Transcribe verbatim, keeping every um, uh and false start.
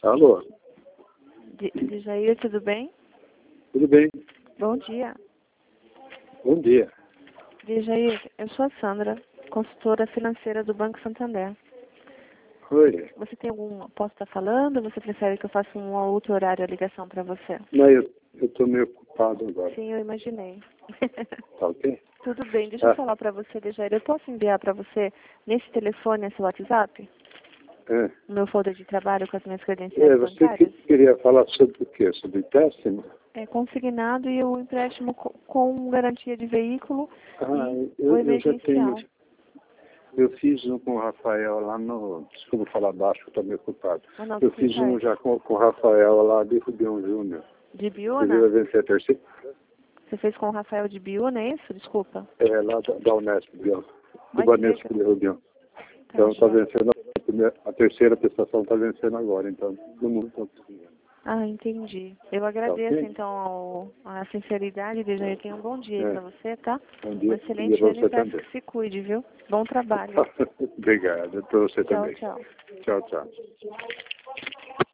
Alô? De, de Jair, tudo bem? Tudo bem? Bom dia. Bom dia. De Jair, eu sou a Sandra, consultora financeira do Banco Santander. Oi. Você tem algum... Posso estar falando? Você prefere que eu faça um outro horário a ligação para você? Não, eu estou meio ocupado agora. Sim, eu imaginei. Tá ok? Tudo bem, deixa eu Ah, falar para você, de Jair. Eu posso enviar para você nesse telefone, esse WhatsApp? é. O meu folder de trabalho com as minhas credenciais É, você que bancárias? queria falar sobre o quê? Sobre empréstimo? É consignado e o empréstimo co- com garantia de veículo Ah, e eu, o eu já tenho. emergencial. Eu fiz um com o Rafael lá no... Desculpa falar baixo, eu estou meio ocupado. Ah, não, Eu fique em fiz um paz. já com, com o Rafael lá de Rubião Júnior. De Você viu Biúna? a vencer a terceira? Você fez com o Rafael de Biúna, é isso? Desculpa. É, lá da, da Unesp, Bião. Do Ai, que Banesco legal. de Rubião. Tá, Então está joia. vencendo a, primeira, a terceira prestação está vencendo agora, então todo mundo está conseguindo. Ah, entendi. Eu Tá agradeço, ok? então, ao- a sinceridade. Desde aí, tenha um bom dia aí É. pra você, tá? Bom Um dia. E excelente para ano e você peço também. que se cuide, viu? Bom trabalho. Obrigado. Para você Tchau, também. tchau. Tchau, tchau.